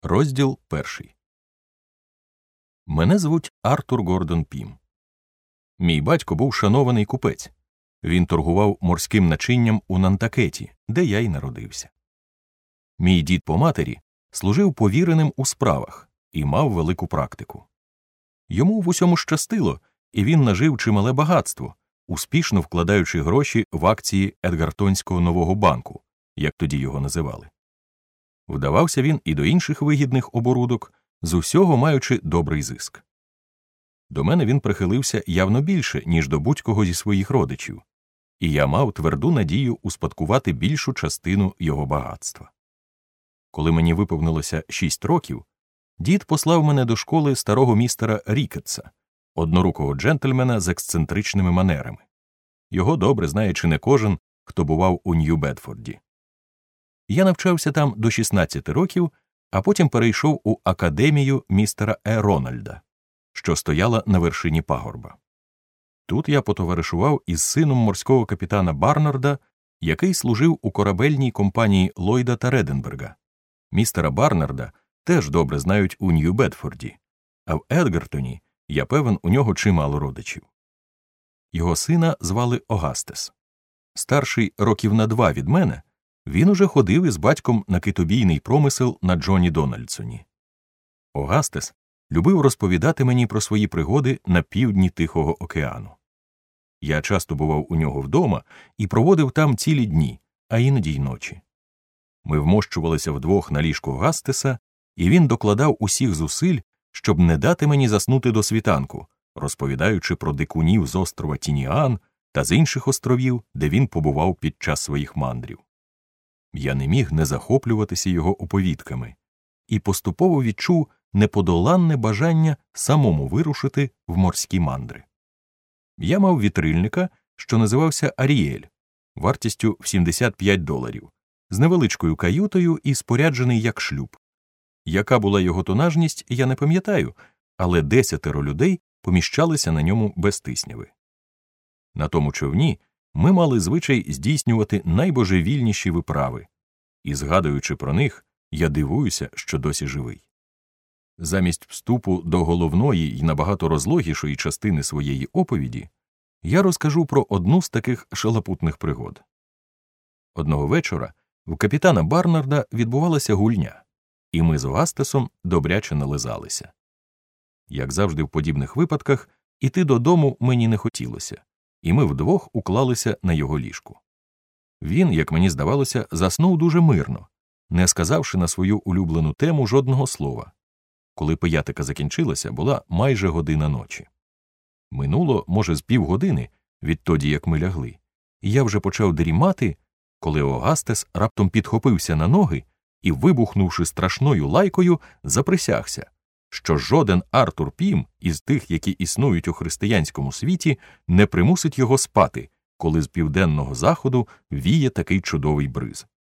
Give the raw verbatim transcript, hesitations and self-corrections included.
Розділ перший. Мене звуть Артур Гордон Пім. Мій батько був шанований купець. Він торгував морським начинням у Нантакеті, де я й народився. Мій дід по матері служив повіреним у справах і мав велику практику. Йому в усьому щастило, і він нажив чимале багатство, успішно вкладаючи гроші в акції Едгартонського нового банку, як тоді його називали. Вдавався він і до інших вигідних оборудок, з усього маючи добрий зиск. До мене він прихилився явно більше, ніж до будь-кого зі своїх родичів, і я мав тверду надію успадкувати більшу частину його багатства. Коли мені виповнилося шість років, дід послав мене до школи старого містера Рікетса, однорукого джентльмена з ексцентричними манерами. Його добре знає чи не кожен, хто бував у Нью-Бедфорді. Я навчався там до шістнадцяти років, а потім перейшов у академію містера Е. Рональда, що стояла на вершині пагорба. Тут я потоваришував із сином морського капітана Барнарда, який служив у корабельній компанії Ллойда та Реденберга. Містера Барнарда теж добре знають у Нью-Бедфорді, а в Едгартоні, я певен, у нього чимало родичів. Його сина звали Огастес. Старший років на два від мене, він уже ходив із батьком на китобійний промисел на Джоні Дональдсоні. Огастес любив розповідати мені про свої пригоди на півдні Тихого океану. Я часто бував у нього вдома і проводив там цілі дні, а іноді й ночі. Ми вмощувалися вдвох на ліжку Огастеса, і він докладав усіх зусиль, щоб не дати мені заснути до світанку, розповідаючи про дикунів з острова Тініан та з інших островів, де він побував під час своїх мандрів. Я не міг не захоплюватися його оповідками і поступово відчув неподоланне бажання самому вирушити в морські мандри. Я мав вітрильника, що називався Аріель, вартістю в сімдесят п'ять доларів, з невеличкою каютою і споряджений як шлюп. Яка була його тонажність, я не пам'ятаю, але десятеро людей поміщалися на ньому без тисняви. На тому човні ми мали звичай здійснювати найбожевільніші виправи, і, згадуючи про них, я дивуюся, що досі живий. Замість вступу до головної й набагато розлогішої частини своєї оповіді, я розкажу про одну з таких шалапутних пригод. Одного вечора в капітана Барнарда відбувалася гульня, і ми з Огастесом добряче нализалися. Як завжди в подібних випадках, іти додому мені не хотілося, і ми вдвох уклалися на його ліжку. Він, як мені здавалося, заснув дуже мирно, не сказавши на свою улюблену тему жодного слова. Коли пиятика закінчилася, була майже година ночі. Минуло, може, з півгодини відтоді, як ми лягли, і я вже почав дрімати, коли Огастес раптом підхопився на ноги і, вибухнувши страшною лайкою, заприсягся, що жоден Артур Пім із тих, які існують у християнському світі, не примусить його спати, коли з південного заходу віє такий чудовий бриз.